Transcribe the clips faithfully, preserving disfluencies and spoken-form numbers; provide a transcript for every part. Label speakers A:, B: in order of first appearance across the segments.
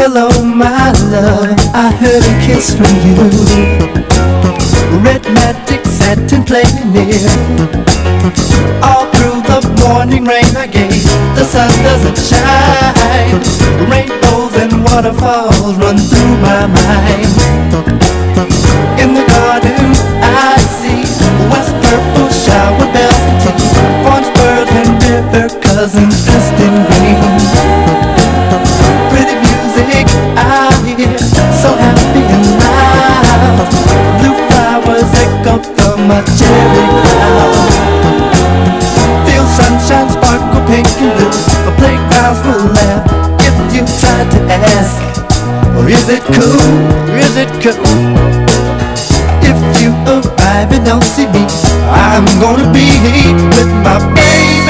A: Hello, my love, I heard a kiss from you. Red magic satin playing near. All through the morning rain I gave, the sun doesn't shine. Rainbows and waterfalls run through my mind. In the garden I see west purple shower bells and tea, orange birds and river cousins dressed in green. Pretty music I hear, so happy and loud. Blue flowers echo from a cherry cloud. Feel sunshine sparkle pink and blue. The playgrounds will laugh if you try to ask, or is it cool, or is it cool? If you arrive and don't see me, I'm gonna be with my baby.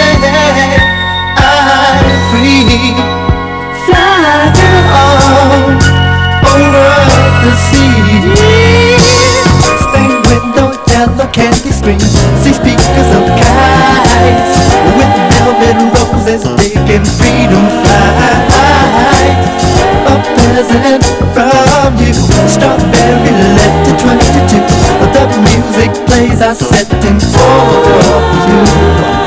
A: I'm free, fly on over the sea. Stained window, yellow candy screen, see speakers of kites with velvet roses taking freedom flight. A present from you, strawberry letter twenty-two. The music plays are set in for you.